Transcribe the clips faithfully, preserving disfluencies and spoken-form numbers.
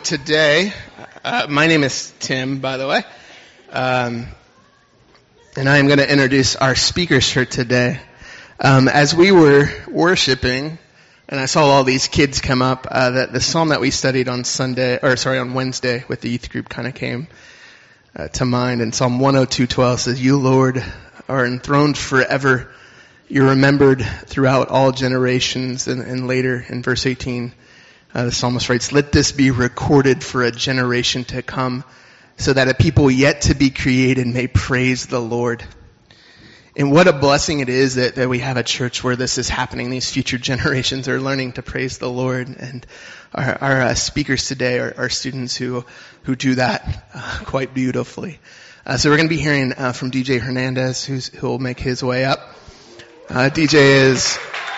today, uh, my name is Tim, by the way, um, and I am going to introduce our speakers for today. Um, as we were worshiping, and I saw all these kids come up, uh, that the psalm that we studied on Sunday, or sorry, on Wednesday with the youth group kind of came uh, to mind. And Psalm one oh two twelve says, "You, Lord, are enthroned forever. You're remembered throughout all generations." And, and later in verse eighteen, uh, the psalmist writes, "Let this be recorded for a generation to come, so that a people yet to be created may praise the Lord." And what a blessing it is that, that we have a church where this is happening. These future generations are learning to praise the Lord. And our, our uh, speakers today are, are students who who do that uh, quite beautifully. Uh, so we're going to be hearing uh, from D J Hernandez, who's, who will make his way up. Uh, D J is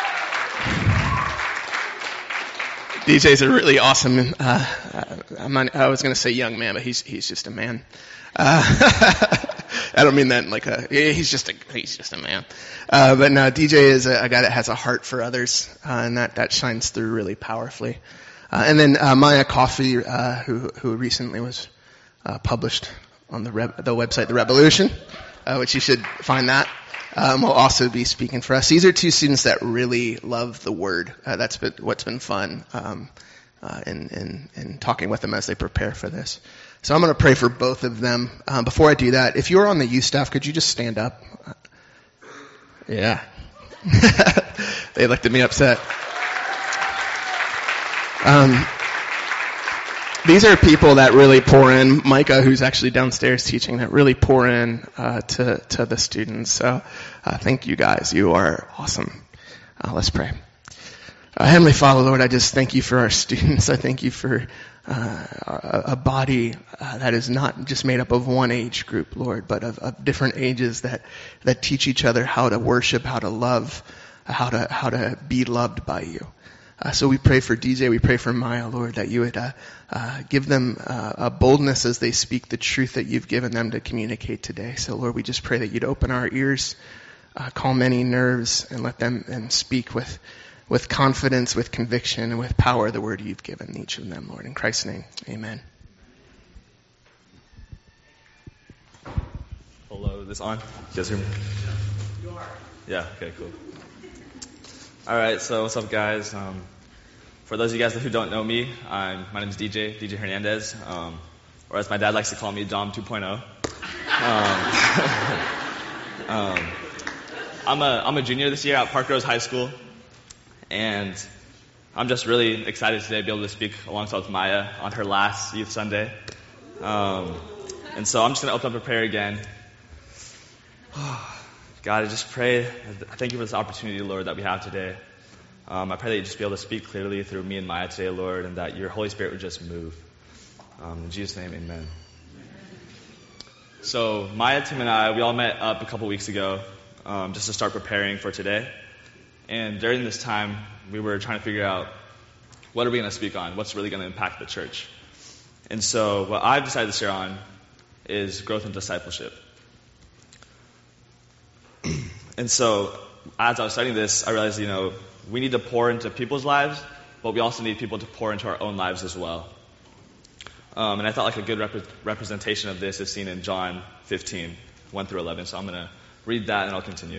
D J's a really awesome. Uh, I'm not, I was going to say young man, but he's he's just a man. Uh, I don't mean that in like a, he's just a, he's just a man. Uh, but no, D J is a, a guy that has a heart for others, uh, and that, that shines through really powerfully. Uh, and then, uh, Maya Coffey, uh, who, who recently was, uh, published on the Re- the website, The Revolution, uh, which you should find that, um, will also be speaking for us. These are two students that really love the Word. Uh, that's been, what's been fun, um, uh, in, in, in talking with them as they prepare for this. So I'm going to pray for both of them. Um, before I do that, if you're on the youth staff, could you just stand up? Yeah. They looked at me upset. Um, these are people that really pour in. Micah, who's actually downstairs teaching, that really pour in uh, to, to the students. So uh, thank you guys. You are awesome. Uh, let's pray. Uh, Heavenly Father, Lord, I just thank you for our students. I thank you for uh, a, a body uh, that is not just made up of one age group, Lord, but of, of different ages that, that teach each other how to worship, how to love, how to how to be loved by you. Uh, so we pray for D J, we pray for Maya, Lord, that you would uh, uh, give them uh, a boldness as they speak the truth that you've given them to communicate today. So, Lord, we just pray that you'd open our ears, uh, calm any nerves, and let them and speak with with confidence, with conviction, and with power the word you've given each of them, Lord. In Christ's name, amen. Hello, is this on? You guys hear me? Yeah, okay, cool. All right, so what's up, guys? Um, for those of you guys who don't know me, I'm, my name is D J, D J Hernandez, um, or as my dad likes to call me, Dom two point oh. Um, um, I'm a I'm a junior this year at Park Rose High School. And I'm just really excited today to be able to speak alongside with Maya on her last Youth Sunday. Um, and so I'm just going to open up a prayer again. God, I just pray, I thank you for this opportunity, Lord, that we have today. Um, I pray that you just be able to speak clearly through me and Maya today, Lord, and that your Holy Spirit would just move. Um, in Jesus' name, amen. So Maya, Tim, and I, we all met up a couple weeks ago um, just to start preparing for today. And during this time, we were trying to figure out what are we going to speak on, what's really going to impact the church. And so what I've decided to share on is growth and discipleship. And so as I was studying this, I realized, you know, we need to pour into people's lives, but we also need people to pour into our own lives as well. Um, and I thought like a good rep- representation of this is seen in John fifteen, one through eleven. So I'm going to read that and I'll continue.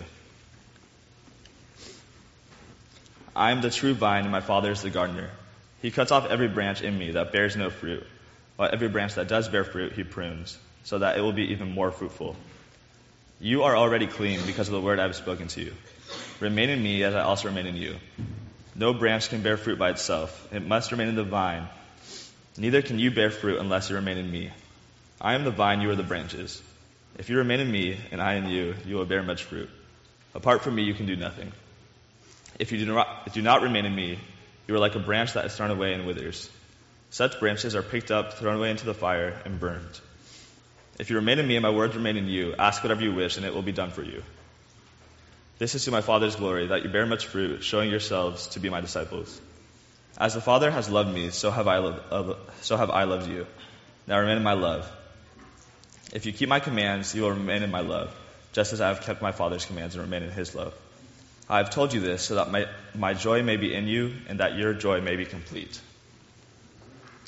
I am the true vine, and my Father is the gardener. He cuts off every branch in me that bears no fruit, while every branch that does bear fruit he prunes, so that it will be even more fruitful. You are already clean because of the word I have spoken to you. Remain in me as I also remain in you. No branch can bear fruit by itself. It must remain in the vine. Neither can you bear fruit unless you remain in me. I am the vine, you are the branches. If you remain in me, and I in you, you will bear much fruit. Apart from me, you can do nothing. If you do not, if you do not remain in me, you are like a branch that is thrown away and withers. Such branches are picked up, thrown away into the fire, and burned. If you remain in me and my words remain in you, ask whatever you wish, and it will be done for you. This is to my Father's glory, that you bear much fruit, showing yourselves to be my disciples. As the Father has loved me, so have I loved, uh, so have I loved you. Now remain in my love. If you keep my commands, you will remain in my love, just as I have kept my Father's commands and remain in his love. I have told you this so that my, my joy may be in you and that your joy may be complete.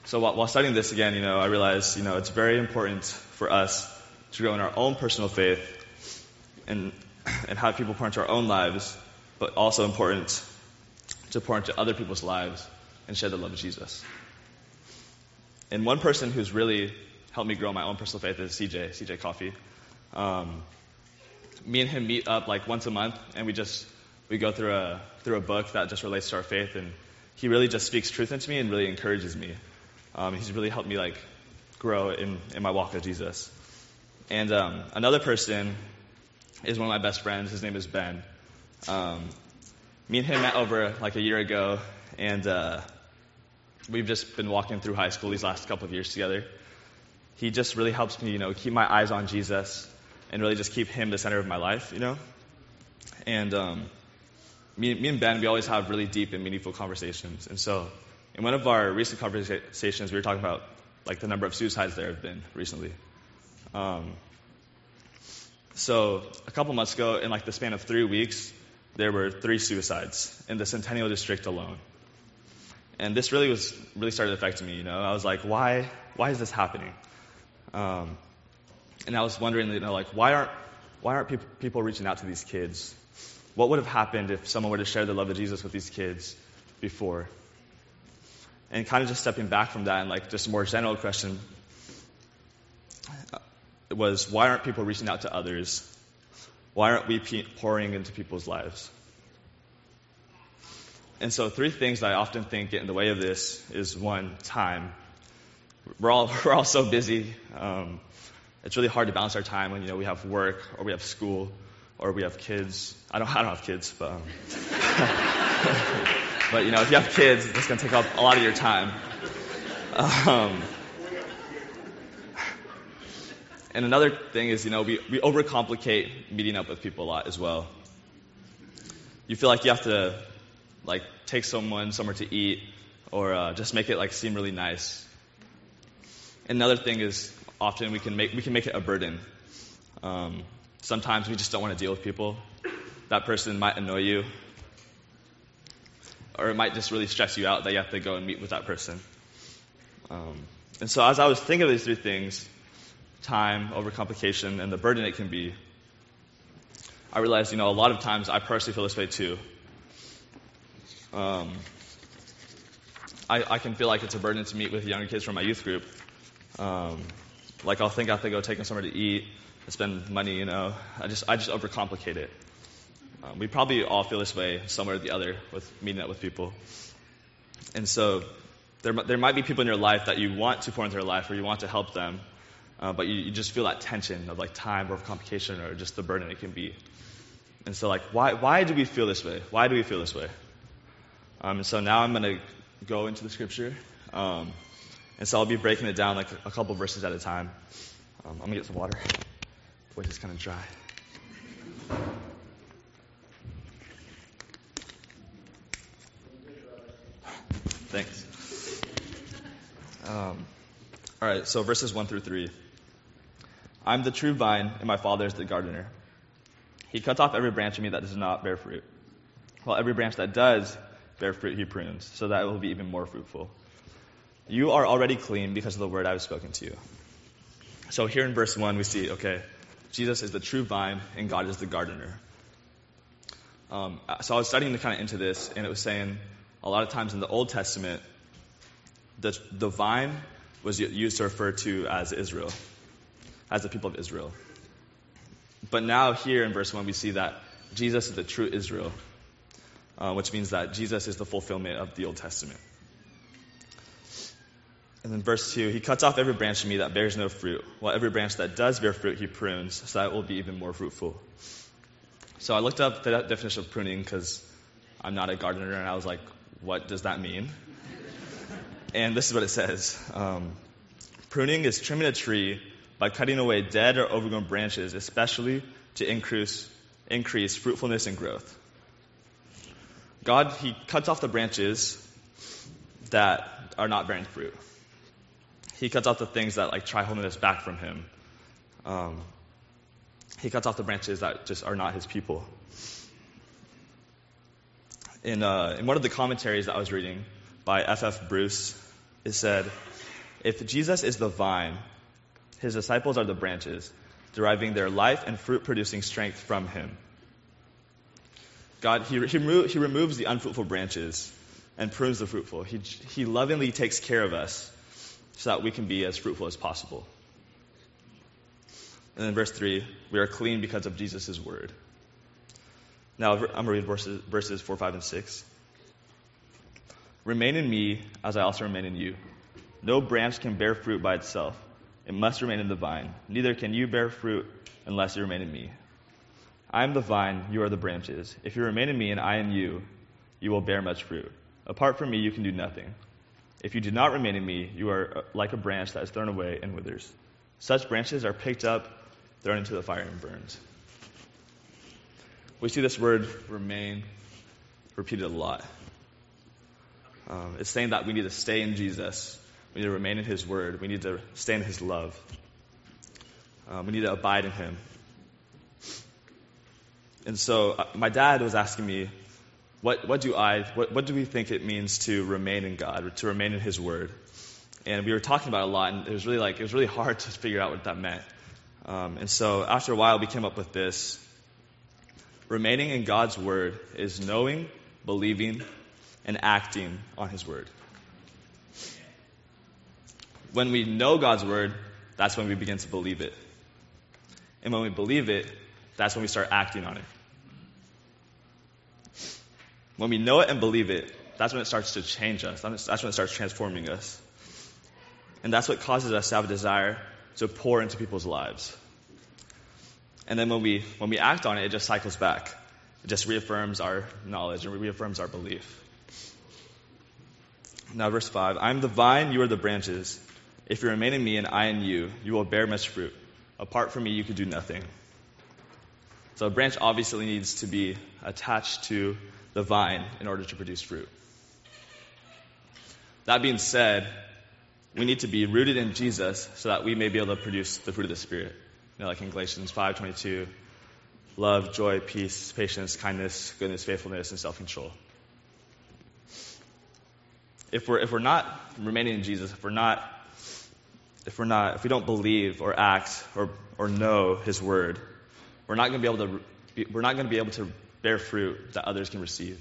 So while, while studying this again, you know, I realized, you know, it's very important for us to grow in our own personal faith and and have people pour into our own lives, but also important to pour into other people's lives and share the love of Jesus. And one person who's really helped me grow my own personal faith is C J, C J Coffee. Um, me and him meet up like once a month, and we just we go through a through a book that just relates to our faith, and he really just speaks truth into me and really encourages me. Um, he's really helped me like grow in, in my walk with Jesus. And um, another person is one of my best friends. His name is Ben. Um, me and him met over like a year ago, and uh, we've just been walking through high school these last couple of years together. He just really helps me, you know, keep my eyes on Jesus and really just keep him the center of my life, you know. And um, me, me and Ben, we always have really deep and meaningful conversations. And so in one of our recent conversations, we were talking about like the number of suicides there have been recently. Um, so a couple months ago, in like the span of three weeks, there were three suicides in the Centennial District alone. And this really was really started affecting me. You know, I was like, why why is this happening? Um, and I was wondering, you know, like why aren't why aren't people people reaching out to these kids? What would have happened if someone were to share the love of Jesus with these kids before? And kind of just stepping back from that and like just a more general question was, why aren't people reaching out to others? Why aren't we pe- pouring into people's lives? And so three things that I often think get in the way of this is, one, time. We're all we're all so busy. Um, it's really hard to balance our time when, you know, we have work or we have school or we have kids. I don't I don't have kids, but um, but you know, if you have kids, it's going to take up a lot of your time. Um, and another thing is, you know, we, we overcomplicate meeting up with people a lot as well. You feel like you have to, like, take someone somewhere to eat or uh, just make it, like, seem really nice. And another thing is, often we can make we can make it a burden. Um, sometimes we just don't want to deal with people. That person might annoy you, or it might just really stress you out that you have to go and meet with that person. Um, and so as I was thinking of these three things, time, overcomplication, and the burden it can be, I realized, you know, a lot of times I personally feel this way too. Um, I, I can feel like it's a burden to meet with younger kids from my youth group. Um, like I'll think I have to go take them somewhere to eat, spend money, you know. I just I just overcomplicate it. Um, we probably all feel this way somewhere or the other with meeting up with people. And so there there might be people in your life that you want to pour into their life or you want to help them, uh, but you, you just feel that tension of like time or complication or just the burden it can be. And so like why why do we feel this way? Why do we feel this way? Um, and so now I'm going to go into the scripture. Um, and so I'll be breaking it down like a, a couple verses at a time. Um, I'm going to get some water. Voice is kind of dry. Thanks. Um, all right, so verses one through three. I'm the true vine, and my Father is the gardener. He cuts off every branch in me that does not bear fruit, while every branch that does bear fruit he prunes, so that it will be even more fruitful. You are already clean because of the word I have spoken to you. So here in verse one we see, okay, Jesus is the true vine, and God is the gardener. Um, so I was studying kind of into this, and it was saying a lot of times in the Old Testament, the, the vine was used to refer to as Israel, as the people of Israel. But now here in verse one, we see that Jesus is the true Israel, uh, which means that Jesus is the fulfillment of the Old Testament. And then verse two, he cuts off every branch in me that bears no fruit, while every branch that does bear fruit he prunes, so that it will be even more fruitful. So I looked up the definition of pruning because I'm not a gardener, and I was like, what does that mean? And this is what it says. Um, pruning is trimming a tree by cutting away dead or overgrown branches, especially to increase increase fruitfulness and growth. God, he cuts off the branches that are not bearing fruit. He cuts off the things that like try holding us back from him. Um, he cuts off the branches that just are not his people. In, uh, in one of the commentaries that I was reading by F F Bruce, it said, If Jesus is the vine, his disciples are the branches, deriving their life and fruit-producing strength from him. God, he, he, remo- he removes the unfruitful branches and prunes the fruitful. He, he lovingly takes care of us so that we can be as fruitful as possible. And then verse three, we are clean because of Jesus' word. Now, I'm going to read verses, verses four, five, and six. Remain in me as I also remain in you. No branch can bear fruit by itself. It must remain in the vine. Neither can you bear fruit unless you remain in me. I am the vine, you are the branches. If you remain in me and I in you, you will bear much fruit. Apart from me, you can do nothing. If you do not remain in me, you are like a branch that is thrown away and withers. Such branches are picked up, thrown into the fire, and burned. We see this word remain repeated a lot. Um, it's saying that we need to stay in Jesus. We need to remain in his word. We need to stay in his love. Um, we need to abide in him. And so uh, my dad was asking me, what, what do I, what, what do we think it means to remain in God, to remain in his word? And we were talking about it a lot, and it was really like, it was really hard to figure out what that meant. Um, and so after a while, we came up with this. Remaining in God's word is knowing, believing, and acting on his word. When we know God's word, that's when we begin to believe it. And when we believe it, that's when we start acting on it. When we know it and believe it, that's when it starts to change us. That's when it starts transforming us. And that's what causes us to have a desire to pour into people's lives. And then when we when we act on it, it just cycles back. It just reaffirms our knowledge and reaffirms our belief. Now, verse five, I am the vine, you are the branches. If you remain in me and I in you, you will bear much fruit. Apart from me, you can do nothing. So a branch obviously needs to be attached to the vine in order to produce fruit. That being said, we need to be rooted in Jesus so that we may be able to produce the fruit of the Spirit. You know, like in Galatians five twenty-two, love, joy, peace, patience, kindness, goodness, faithfulness, and self-control. If we're if we're not remaining in Jesus, if we're not if we're not if we don't believe or act or or know His word, we're not going to be able to be, we're not going to be able to bear fruit that others can receive.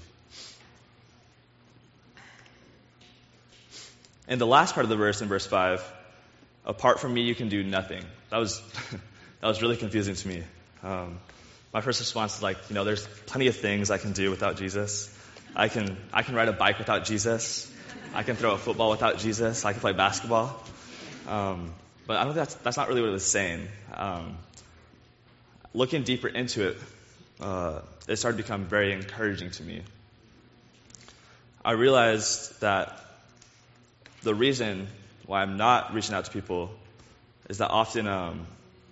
And the last part of the verse in verse five, apart from me, you can do nothing. That was that was really confusing to me. Um, my first response is like, you know, there's plenty of things I can do without Jesus. I can I can ride a bike without Jesus. I can throw a football without Jesus. I can play basketball. Um, but I don't think that's, that's not really what it was saying. Um, looking deeper into it, uh, it started to become very encouraging to me. I realized that the reason why I'm not reaching out to people is that often um,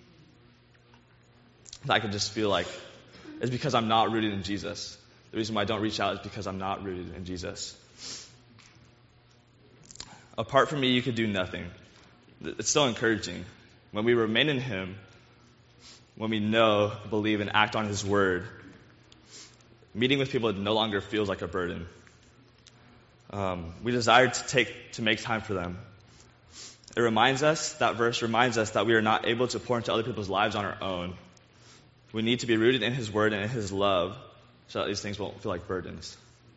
I can just feel like it's because I'm not rooted in Jesus. The reason why I don't reach out is because I'm not rooted in Jesus. Apart from me, you could do nothing. It's so encouraging. When we remain in Him, when we know, believe, and act on His word, meeting with people no longer feels like a burden. Um, we desire to take to make time for them. It reminds us, that verse reminds us that we are not able to pour into other people's lives on our own. We need to be rooted in His word and in His love so that these things won't feel like burdens.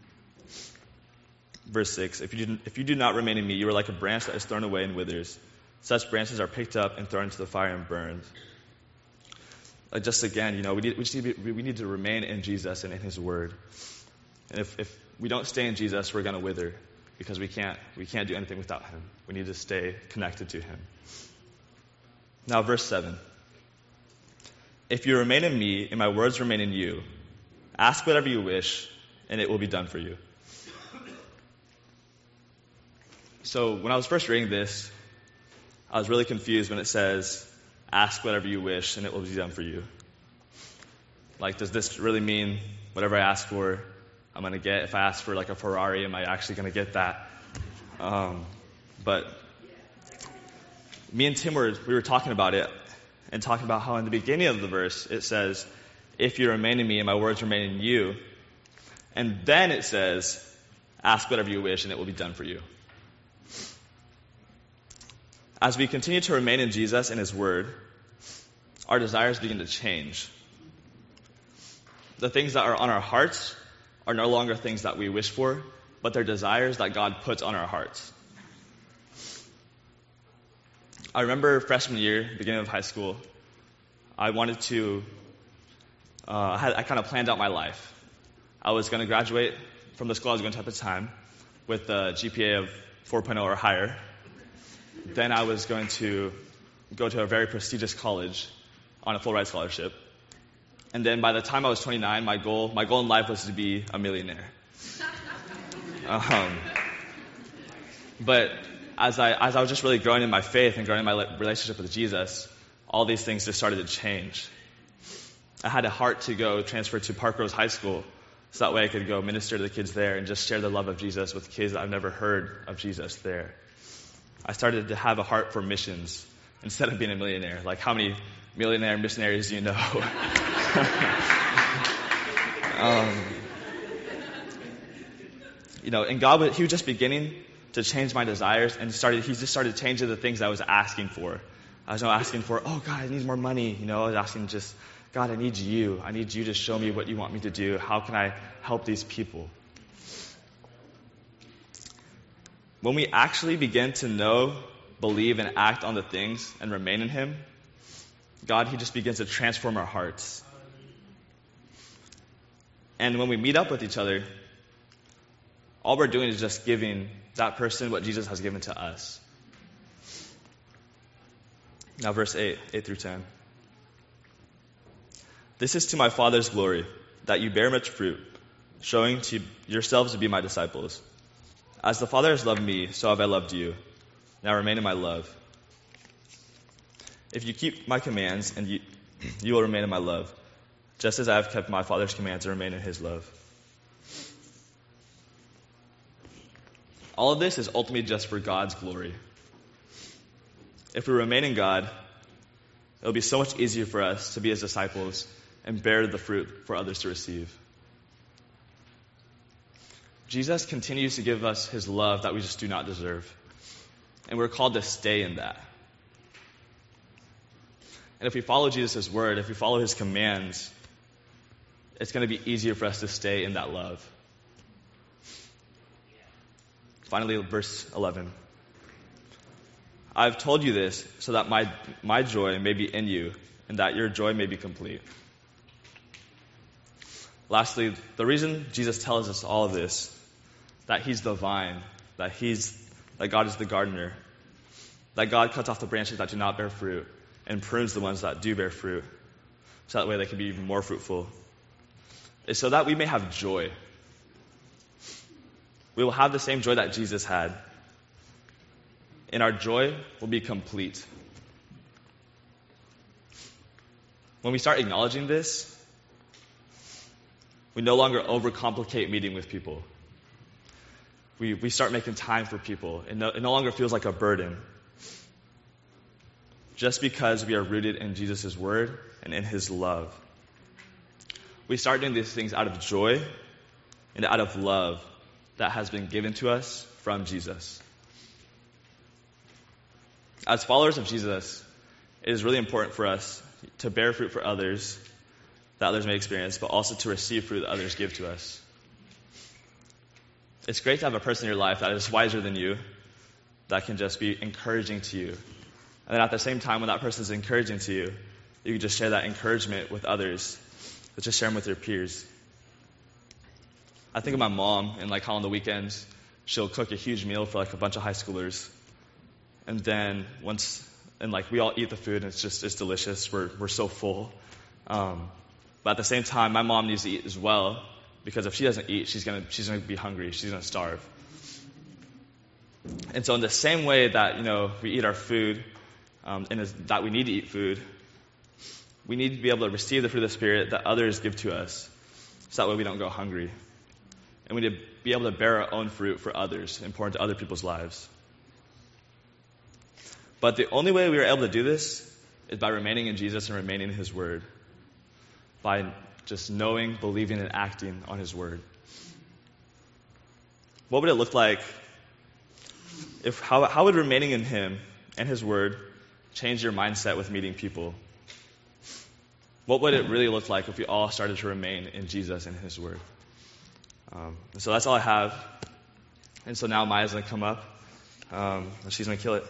Verse six, if you, do, if you do not remain in me, you are like a branch that is thrown away and withers. Such branches are picked up and thrown into the fire and burned. Like just again, you know, we need, we, just need to be, we need to remain in Jesus and in His word. And if, if we don't stay in Jesus, we're going to wither because we can't, we can't do anything without Him. We need to stay connected to Him. Now, verse seven. If you remain in me and my words remain in you, ask whatever you wish and it will be done for you. So when I was first reading this, I was really confused when it says, ask whatever you wish and it will be done for you. Like, does this really mean whatever I ask for, I'm going to get? If I ask for like a Ferrari, am I actually going to get that? Um, but me and Tim were, we were talking about it and talking about how in the beginning of the verse it says, if you remain in me and my words remain in you. And then it says, ask whatever you wish and it will be done for you. as we continue to remain in Jesus and his word, our desires begin to change. The things that are on our hearts are no longer things that we wish for, but they're desires that God puts on our hearts. I remember freshman year, beginning of high school, I wanted to, uh, I, had, I kind of planned out my life. I was going to graduate from the school I was going to at the time with a G P A of four point oh or higher. Then I was going to go to a very prestigious college on a full ride scholarship. And then by the time I was twenty-nine, my goal, my goal in life was to be a millionaire. Um, but as I, as I was just really growing in my faith and growing in my relationship with Jesus, all these things just started to change. I had a heart to go transfer to Park Rose High School, so that way I could go minister to the kids there and just share the love of Jesus with kids that I've never heard of Jesus there. I started to have a heart for missions instead of being a millionaire. Like, how many millionaire missionaries do you know? um, you know, and God, he was just beginning to change my desires, and started, he just started changing the things I was asking for. I was not asking for, oh, God, I need more money. You know, I was asking just, God, I need you. I need you to show me what you want me to do. How can I help these people? When we actually begin to know, believe, and act on the things and remain in him, God, he just begins to transform our hearts. And when we meet up with each other, all we're doing is just giving that person what Jesus has given to us. Now verse eight, eight through ten. This is to my Father's glory, that you bear much fruit, showing to yourselves to be my disciples. As the Father has loved me, so have I loved you. Now remain in my love. If you keep my commands, and you, you will remain in my love, just as I have kept my Father's commands and remain in his love. All of this is ultimately just for God's glory. If we remain in God, it will be so much easier for us to be his disciples and bear the fruit for others to receive. Jesus continues to give us his love that we just do not deserve. And we're called to stay in that. And if we follow Jesus' word, if we follow his commands, it's going to be easier for us to stay in that love. Finally, verse eleven. I've told you this so that my, my joy may be in you, and that your joy may be complete. Lastly, the reason Jesus tells us all of this, that he's the vine, that he's that God is the gardener, that God cuts off the branches that do not bear fruit and prunes the ones that do bear fruit, so that way they can be even more fruitful, is so that we may have joy. We will have the same joy that Jesus had, and our joy will be complete. When we start acknowledging this, we no longer overcomplicate meeting with people. We we start making time for people. It no, it no longer feels like a burden. Just because we are rooted in Jesus' word and in his love. We start doing these things out of joy and out of love that has been given to us from Jesus. As followers of Jesus, it is really important for us to bear fruit for others that others may experience, but also to receive fruit that others give to us. It's great to have a person in your life that is wiser than you, that can just be encouraging to you. And then at the same time, when that person is encouraging to you, you can just share that encouragement with others. But just share them with your peers. I think of my mom, and like how on the weekends, she'll cook a huge meal for like a bunch of high schoolers. And then once, and like we all eat the food, and it's just, it's delicious. We're, we're so full. Um, but at the same time, my mom needs to eat as well, because if she doesn't eat, she's gonna, she's gonna be hungry. She's gonna starve. And so in the same way that, you know, we eat our food, um, and that we need to eat food, we need to be able to receive the fruit of the Spirit that others give to us, so that way we don't go hungry. And we need to be able to bear our own fruit for others and pour into other people's lives. But the only way we are able to do this is by remaining in Jesus and remaining in his word. By just knowing, believing, and acting on his word. What would it look like if, how, how would remaining in him and his word change your mindset with meeting people? What would it really look like if we all started to remain in Jesus and his word? Um, so that's all I have. And so now Maya's going to come up. Um, and she's going to kill it.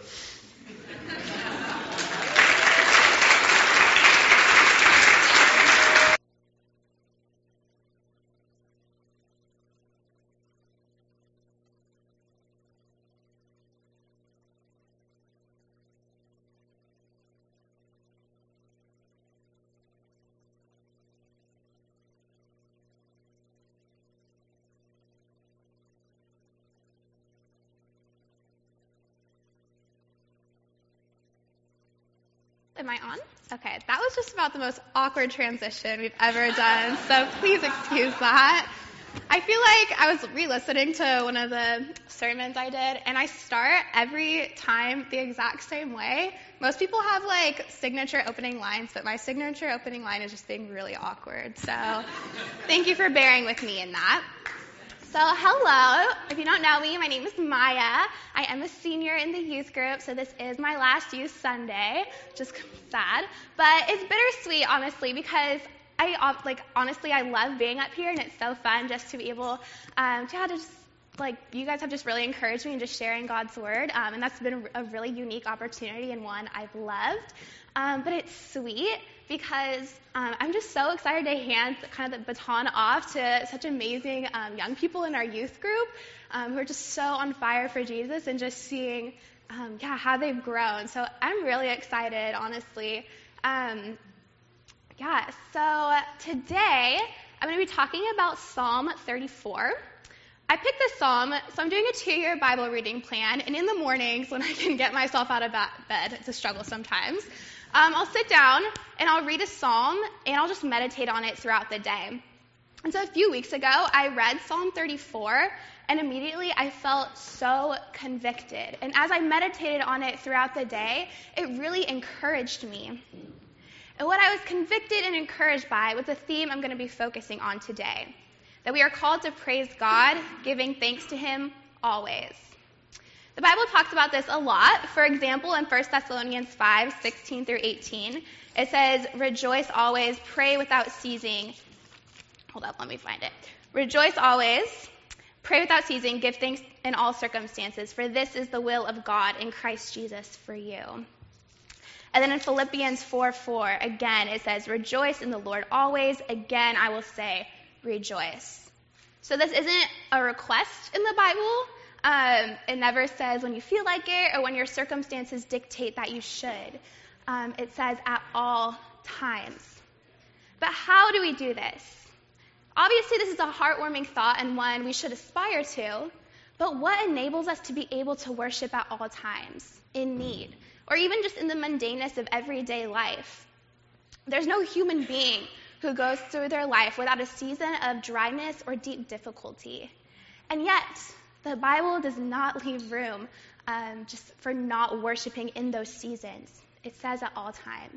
Am I on? Okay, that was just about the most awkward transition we've ever done, so please excuse that. I feel like I was re-listening to one of the sermons I did, and I start every time the exact same way. Most people have like signature opening lines, but my signature opening line is just being really awkward. So thank you for bearing with me in that. So hello, if you don't know me, my name is Maya. I am a senior in the youth group, so this is my last youth Sunday, which is sad. But it's bittersweet, honestly, because I, like, honestly, I love being up here, and it's so fun just to be able um, to have to just, like, you guys have just really encouraged me in just sharing God's word, um, and that's been a really unique opportunity and one I've loved. Um, but it's sweet because um, I'm just so excited to hand kind of the baton off to such amazing um, young people in our youth group um, who are just so on fire for Jesus and just seeing, um, yeah, how they've grown. So I'm really excited, honestly. Um, yeah, so today I'm going to be talking about Psalm thirty-four. I picked this psalm, so I'm doing a two-year Bible reading plan, and in the mornings when I can get myself out of bed, it's a struggle sometimes, um, I'll sit down and I'll read a psalm and I'll just meditate on it throughout the day. And so a few weeks ago, I read Psalm thirty-four, and immediately I felt so convicted. And as I meditated on it throughout the day, it really encouraged me. And what I was convicted and encouraged by was the theme I'm going to be focusing on today. That we are called to praise God, giving thanks to him always. The Bible talks about this a lot. For example, in First Thessalonians five, sixteen through eighteen, it says, rejoice always, pray without ceasing. Hold up, let me find it. Rejoice always, pray without ceasing, give thanks in all circumstances, for this is the will of God in Christ Jesus for you. And then in Philippians four four, again, it says, rejoice in the Lord always. Again, I will say, rejoice. So this isn't a request in the Bible. Um, it never says when you feel like it or when your circumstances dictate that you should. Um, it says at all times. But how do we do this? Obviously, this is a heartwarming thought and one we should aspire to. But what enables us to be able to worship at all times, in need, or even just in the mundaneness of everyday life? There's no human being who goes through their life without a season of dryness or deep difficulty. And yet, the Bible does not leave room um, just for not worshiping in those seasons. It says at all times.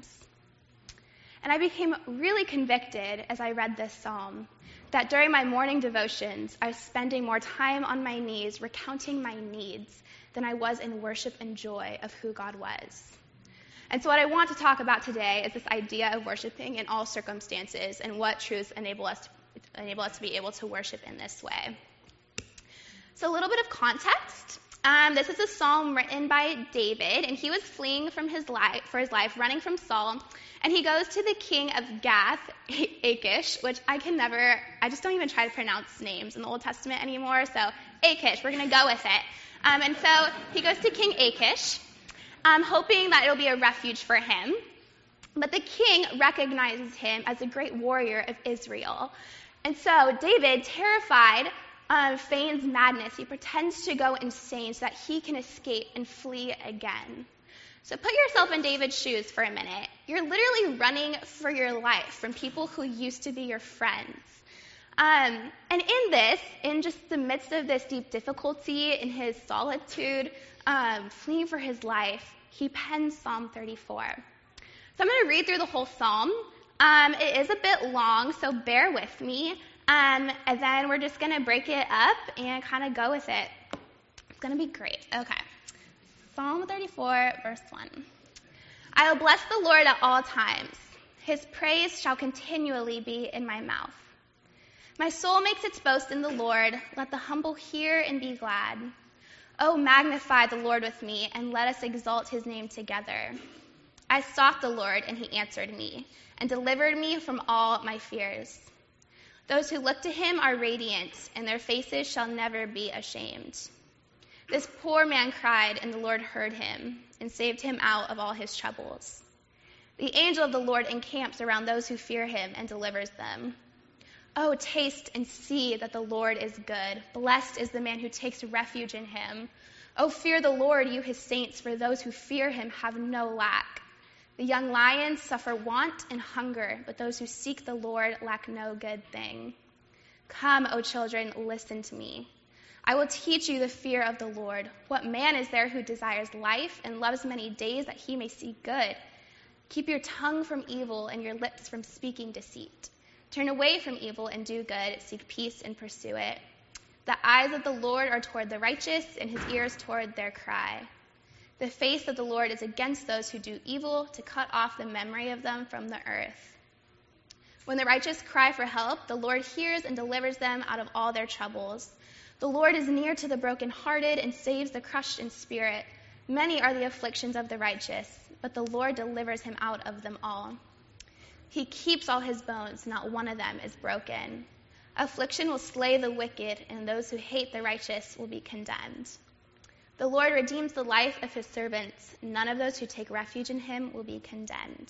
And I became really convicted as I read this psalm that during my morning devotions, I was spending more time on my knees recounting my needs than I was in worship and joy of who God was. And so what I want to talk about today is this idea of worshiping in all circumstances and what truths enable us to, enable us to be able to worship in this way. So a little bit of context. Um, this is a psalm written by David, and he was fleeing from his life for his life, running from Saul, and he goes to the king of Gath, Achish, which I can never, I just don't even try to pronounce names in the Old Testament anymore, so Achish, we're going to go with it. Um, and so he goes to King Achish, um, hoping that it'll be a refuge for him, but the king recognizes him as a great warrior of Israel. And so David, terrified, Um, feigns madness. He pretends to go insane so that he can escape and flee again. So put yourself in David's shoes for a minute. You're literally running for your life from people who used to be your friends. Um, and in this, in just the midst of this deep difficulty, in his solitude, um, fleeing for his life, he pens Psalm thirty-four. So I'm going to read through the whole psalm. Um, it is a bit long, so bear with me. Um, and then we're just going to break it up and kind of go with it. It's going to be great. Okay. Psalm thirty-four, verse one. I will bless the Lord at all times. His praise shall continually be in my mouth. My soul makes its boast in the Lord. Let the humble hear and be glad. Oh, magnify the Lord with me, and let us exalt his name together. I sought the Lord, and he answered me, and delivered me from all my fears. Those who look to him are radiant, and their faces shall never be ashamed. This poor man cried, and the Lord heard him, and saved him out of all his troubles. The angel of the Lord encamps around those who fear him and delivers them. Oh, taste and see that the Lord is good. Blessed is the man who takes refuge in him. Oh, fear the Lord, you his saints, for those who fear him have no lack. The young lions suffer want and hunger, but those who seek the Lord lack no good thing. Come, O children, listen to me. I will teach you the fear of the Lord. What man is there who desires life and loves many days that he may see good? Keep your tongue from evil and your lips from speaking deceit. Turn away from evil and do good. Seek peace and pursue it. The eyes of the Lord are toward the righteous, and his ears toward their cry. The face of the Lord is against those who do evil, to cut off the memory of them from the earth. When the righteous cry for help, the Lord hears and delivers them out of all their troubles. The Lord is near to the brokenhearted and saves the crushed in spirit. Many are the afflictions of the righteous, but the Lord delivers him out of them all. He keeps all his bones, not one of them is broken. Affliction will slay the wicked, and those who hate the righteous will be condemned. The Lord redeems the life of his servants. None of those who take refuge in him will be condemned.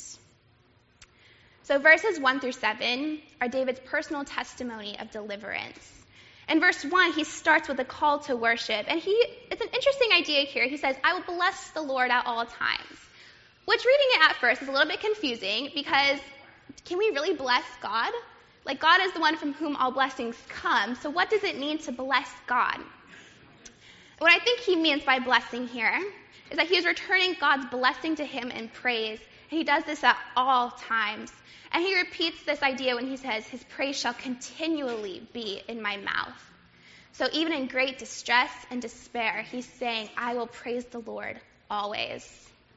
So verses one through seven are David's personal testimony of deliverance. In verse one, he starts with a call to worship. And he it's an interesting idea here. He says, I will bless the Lord at all times. Which, reading it at first, is a little bit confusing because can we really bless God? Like, God is the one from whom all blessings come. So what does it mean to bless God? What I think he means by blessing here is that he is returning God's blessing to him in praise. And he does this at all times. And he repeats this idea when he says, his praise shall continually be in my mouth. So even in great distress and despair, he's saying, I will praise the Lord always.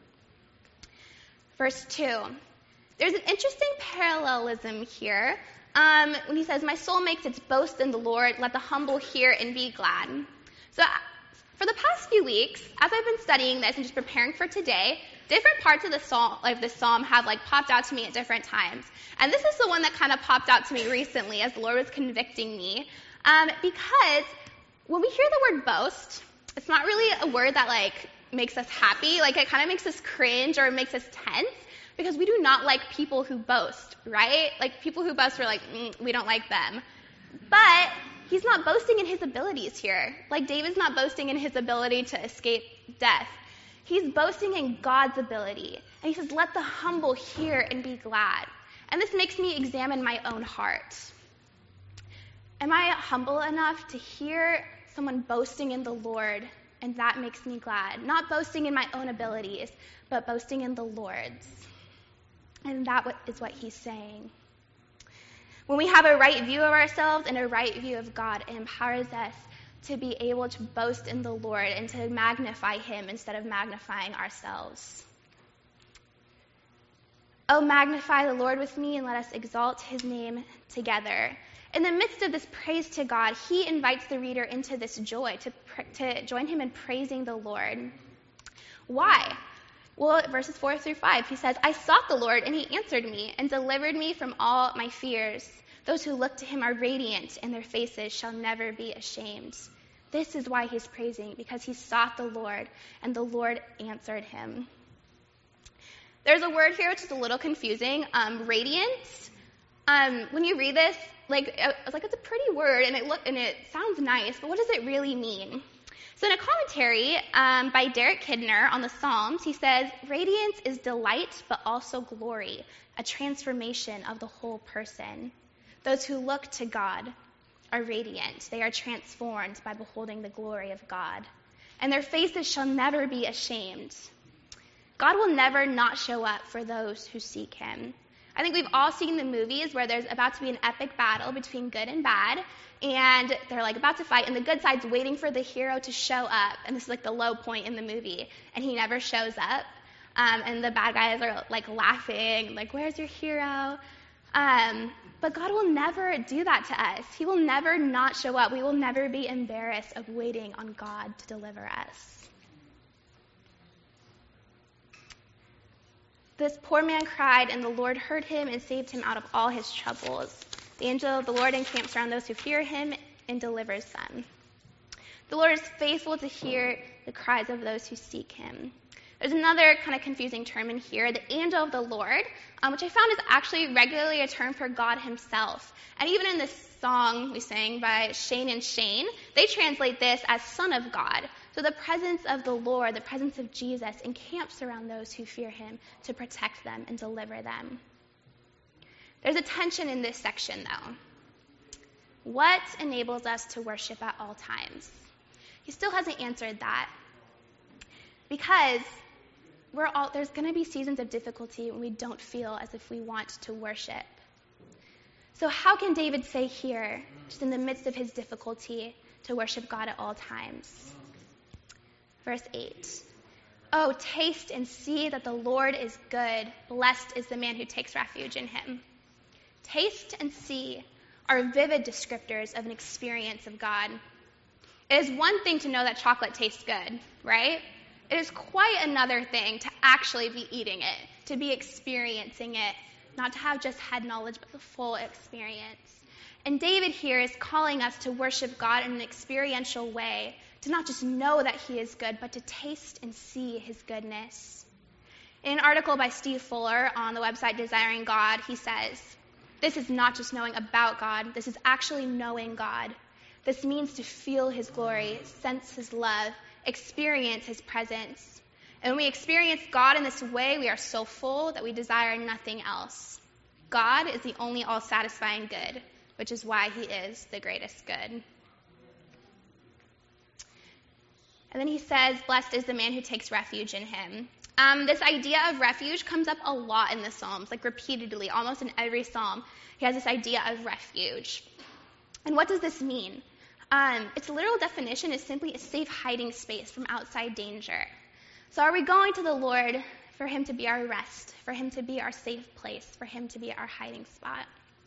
Verse two. There's an interesting parallelism here um, when he says, my soul makes its boast in the Lord. Let the humble hear and be glad. So for the past few weeks, as I've been studying this and just preparing for today, different parts of the psalm, like the psalm have like popped out to me at different times. And this is the one that kind of popped out to me recently as the Lord was convicting me. Um, because when we hear the word boast, it's not really a word that like makes us happy. Like it kind of makes us cringe or it makes us tense. Because we do not like people who boast, right? Like, people who boast, we're like, mm, we don't like them. But he's not boasting in his abilities here. Like, David's not boasting in his ability to escape death. He's boasting in God's ability. And he says, let the humble hear and be glad. And this makes me examine my own heart. Am I humble enough to hear someone boasting in the Lord, and that makes me glad? Not boasting in my own abilities, but boasting in the Lord's. And that is what he's saying. When we have a right view of ourselves and a right view of God, it empowers us to be able to boast in the Lord and to magnify him instead of magnifying ourselves. Oh, magnify the Lord with me and let us exalt his name together. In the midst of this praise to God, he invites the reader into this joy, to, to join him in praising the Lord. Why? Well, verses four through five, he says, I sought the Lord, and he answered me and delivered me from all my fears. Those who look to him are radiant, and their faces shall never be ashamed. This is why he's praising, because he sought the Lord, and the Lord answered him. There's a word here which is a little confusing, um, radiant. Um, when you read this, like, it's like it's a pretty word, and it look and it sounds nice, but what does it really mean? So in a commentary um, by Derek Kidner on the Psalms, he says, radiance is delight, but also glory, a transformation of the whole person. Those who look to God are radiant. They are transformed by beholding the glory of God. And their faces shall never be ashamed. God will never not show up for those who seek him. I think we've all seen the movies where there's about to be an epic battle between good and bad, and they're like about to fight, and the good side's waiting for the hero to show up, and this is like the low point in the movie, and he never shows up, um, and the bad guys are like laughing, like, where's your hero? Um, but God will never do that to us. He will never not show up. We will never be embarrassed of waiting on God to deliver us. This poor man cried, and the Lord heard him and saved him out of all his troubles. The angel of the Lord encamps around those who fear him and delivers them. The Lord is faithful to hear the cries of those who seek him. There's another kind of confusing term in here, the angel of the Lord, um, which I found is actually regularly a term for God himself. And even in this song we sang by Shane and Shane, they translate this as Son of God. So the presence of the Lord, the presence of Jesus, encamps around those who fear him to protect them and deliver them. There's a tension in this section, though. What enables us to worship at all times? He still hasn't answered that. Because we're all, there's going to be seasons of difficulty when we don't feel as if we want to worship. So how can David say here, just in the midst of his difficulty, to worship God at all times? Verse eight. Oh, taste and see that the Lord is good. Blessed is the man who takes refuge in him. Taste and see are vivid descriptors of an experience of God. It is one thing to know that chocolate tastes good, right? It is quite another thing to actually be eating it, to be experiencing it, not to have just head knowledge, but the full experience. And David here is calling us to worship God in an experiential way, to not just know that he is good, but to taste and see his goodness. In an article by Steve Fuller on the website Desiring God, he says, this is not just knowing about God, this is actually knowing God. This means to feel his glory, sense his love, experience his presence. And when we experience God in this way, we are so full that we desire nothing else. God is the only all-satisfying good, which is why he is the greatest good. And then he says, blessed is the man who takes refuge in him. Um, this idea of refuge comes up a lot in the Psalms, like repeatedly, almost in every psalm. He has this idea of refuge. And what does this mean? Um, its literal definition is simply a safe hiding space from outside danger. So are we going to the Lord for him to be our rest, for him to be our safe place, for him to be our hiding spot?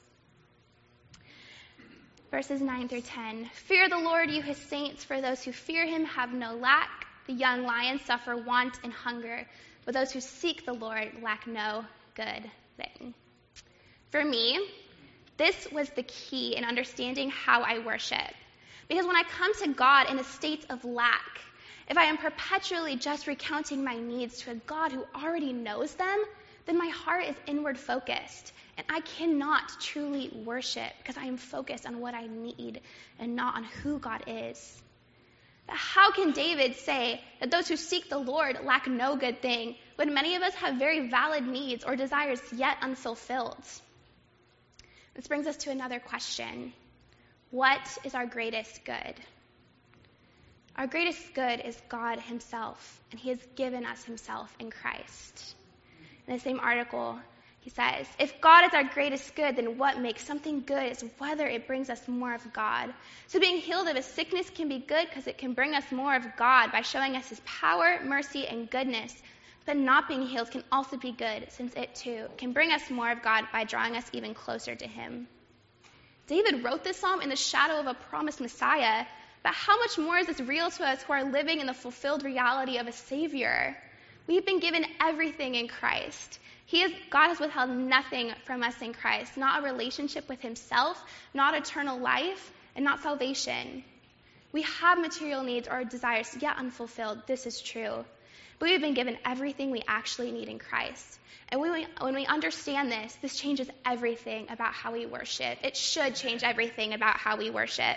Verses nine through ten. Fear the Lord, you his saints, for those who fear him have no lack. The young lions suffer want and hunger, but those who seek the Lord lack no good thing. For me, this was the key in understanding how I worship. Because when I come to God in a state of lack, if I am perpetually just recounting my needs to a God who already knows them, then my heart is inward focused. And I cannot truly worship because I am focused on what I need and not on who God is. But how can David say that those who seek the Lord lack no good thing when many of us have very valid needs or desires yet unfulfilled? This brings us to another question. What is our greatest good? Our greatest good is God himself, and he has given us himself in Christ. In the same article, he says, if God is our greatest good, then what makes something good is whether it brings us more of God. So being healed of a sickness can be good because it can bring us more of God by showing us his power, mercy, and goodness. But not being healed can also be good, since it too can bring us more of God by drawing us even closer to him. David wrote this psalm in the shadow of a promised Messiah, but how much more is this real to us who are living in the fulfilled reality of a Savior? We've been given everything in Christ. He is, God has withheld nothing from us in Christ, not a relationship with himself, not eternal life, and not salvation. We have material needs or desires yet unfulfilled. This is true. But we've been given everything we actually need in Christ. And when we, when we understand this, this changes everything about how we worship. It should change everything about how we worship.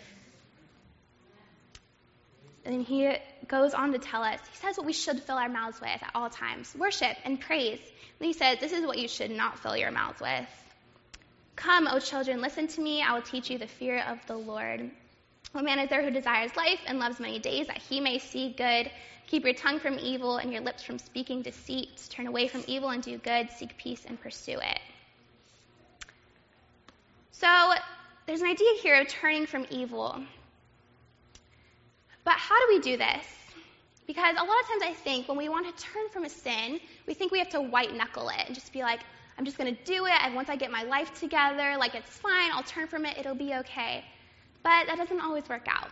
And he goes on to tell us, he says what we should fill our mouths with at all times, worship and praise. And he says, this is what you should not fill your mouths with. Come, O children, listen to me. I will teach you the fear of the Lord. What man is there who desires life and loves many days, that he may see good? Keep your tongue from evil and your lips from speaking deceit. Turn away from evil and do good. Seek peace and pursue it. So there's an idea here of turning from evil. But how do we do this? Because a lot of times I think when we want to turn from a sin, we think we have to white knuckle it and just be like, I'm just going to do it, and once I get my life together, like it's fine, I'll turn from it, it'll be okay. But that doesn't always work out.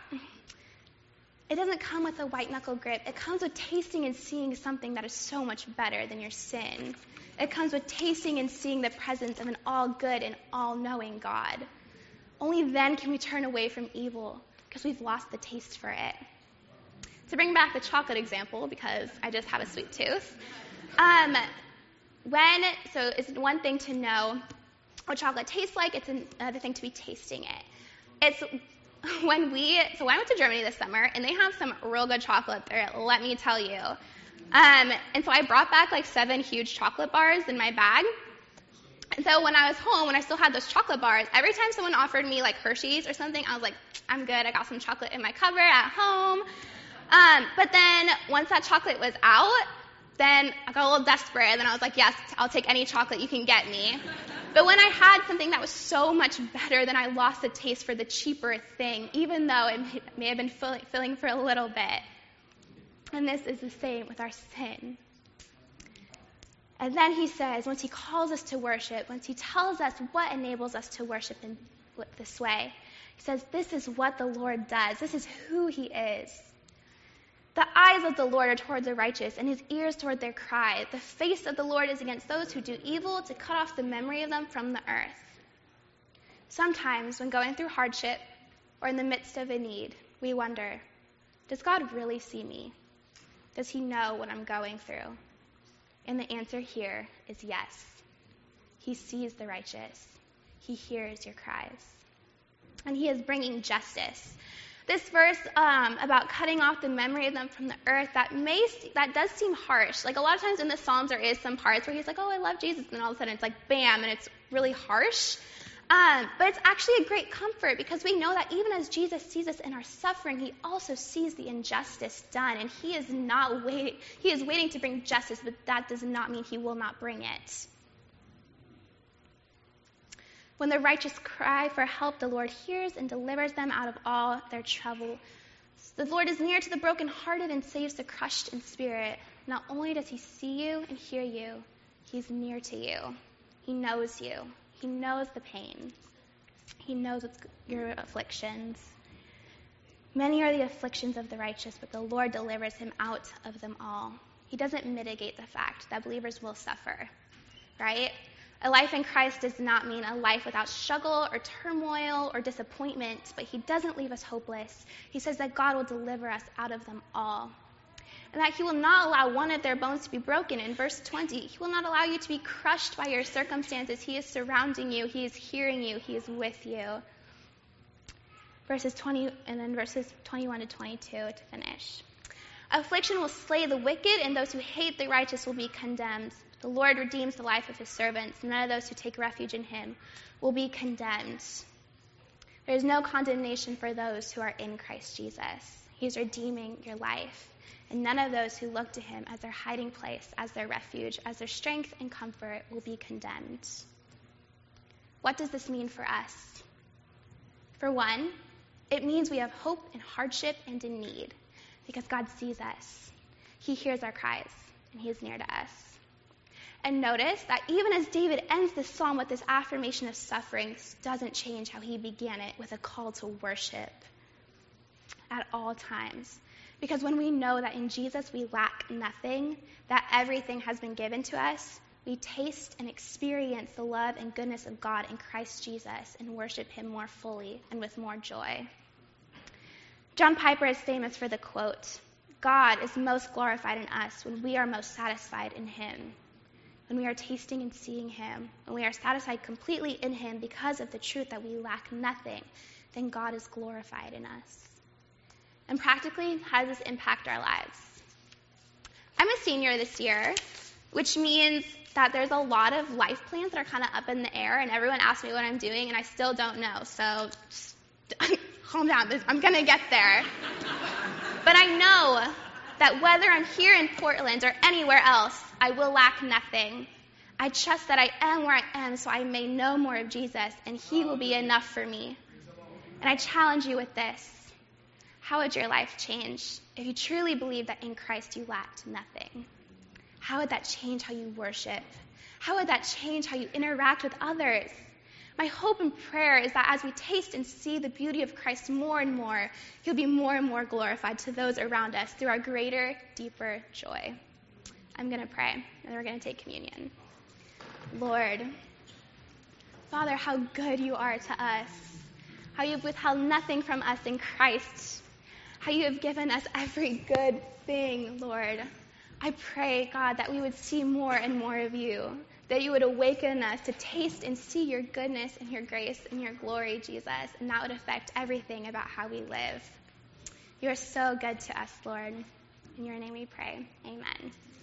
It doesn't come with a white knuckle grip. It comes with tasting and seeing something that is so much better than your sin. It comes with tasting and seeing the presence of an all-good and all-knowing God. Only then can we turn away from evil, because we've lost the taste for it. To bring back the chocolate example, because I just have a sweet tooth, um, when, so it's one thing to know what chocolate tastes like, it's another thing to be tasting it. It's when we, so I went to Germany this summer, and they have some real good chocolate there, let me tell you. Um, and so I brought back like seven huge chocolate bars in my bag. And so when I was home, when I still had those chocolate bars, every time someone offered me like Hershey's or something, I was like, I'm good, I got some chocolate in my cupboard at home. Um, but then once that chocolate was out, then I got a little desperate, and then I was like, yes, I'll take any chocolate you can get me. But when I had something that was so much better, then I lost the taste for the cheaper thing, even though it may have been fill- filling for a little bit. And this is the same with our sin. And then he says, once he calls us to worship, once he tells us what enables us to worship in this way, he says, this is what the Lord does. This is who he is. The eyes of the Lord are toward the righteous, and his ears toward their cry. The face of the Lord is against those who do evil, to cut off the memory of them from the earth. Sometimes, when going through hardship or in the midst of a need, we wonder, does God really see me? Does he know what I'm going through? And the answer here is yes. He sees the righteous. He hears your cries. And he is bringing justice. This verse um, about cutting off the memory of them from the earth, that may that does seem harsh. Like a lot of times in the Psalms there is some parts where he's like, oh, I love Jesus, and then all of a sudden it's like, bam, and it's really harsh. Um, but it's actually a great comfort, because we know that even as Jesus sees us in our suffering, he also sees the injustice done, and he is not waiting. He is waiting to bring justice, but that does not mean he will not bring it. When the righteous cry for help, the Lord hears and delivers them out of all their trouble. The Lord is near to the brokenhearted and saves the crushed in spirit. Not only does he see you and hear you, he's near to you. He knows you. He knows the pain. He knows your afflictions. Many are the afflictions of the righteous, but the Lord delivers him out of them all. He doesn't mitigate the fact that believers will suffer, right? A life in Christ does not mean a life without struggle or turmoil or disappointment, but he doesn't leave us hopeless. He says that God will deliver us out of them all, and that he will not allow one of their bones to be broken. In verse twenty, he will not allow you to be crushed by your circumstances. He is surrounding you. He is hearing you. He is with you. Verses twenty, and then verses twenty-one to twenty-two to finish. Affliction will slay the wicked, and those who hate the righteous will be condemned. The Lord redeems the life of his servants. None of those who take refuge in him will be condemned. There is no condemnation for those who are in Christ Jesus. He is redeeming your life. And none of those who look to him as their hiding place, as their refuge, as their strength and comfort will be condemned. What does this mean for us? For one, it means we have hope in hardship and in need, because God sees us. He hears our cries, and he is near to us. And notice that even as David ends this psalm with this affirmation of suffering, this doesn't change how he began it with a call to worship at all times. Because when we know that in Jesus we lack nothing, that everything has been given to us, we taste and experience the love and goodness of God in Christ Jesus and worship him more fully and with more joy. John Piper is famous for the quote, God is most glorified in us when we are most satisfied in him. When we are tasting and seeing him, when we are satisfied completely in him because of the truth that we lack nothing, then God is glorified in us. And practically, how does this impact our lives? I'm a senior this year, which means that there's a lot of life plans that are kind of up in the air, and everyone asks me what I'm doing, and I still don't know. So just calm down. I'm going to get there. But I know that whether I'm here in Portland or anywhere else, I will lack nothing. I trust that I am where I am so I may know more of Jesus, and he will be enough for me. And I challenge you with this. How would your life change if you truly believed that in Christ you lacked nothing? How would that change how you worship? How would that change how you interact with others? My hope and prayer is that as we taste and see the beauty of Christ more and more, he'll be more and more glorified to those around us through our greater, deeper joy. I'm going to pray, and then we're going to take communion. Lord, Father, how good you are to us, how you've withheld nothing from us in Christ, how you have given us every good thing, Lord. I pray, God, that we would see more and more of you, that you would awaken us to taste and see your goodness and your grace and your glory, Jesus, and that would affect everything about how we live. You are so good to us, Lord. In your name we pray. Amen.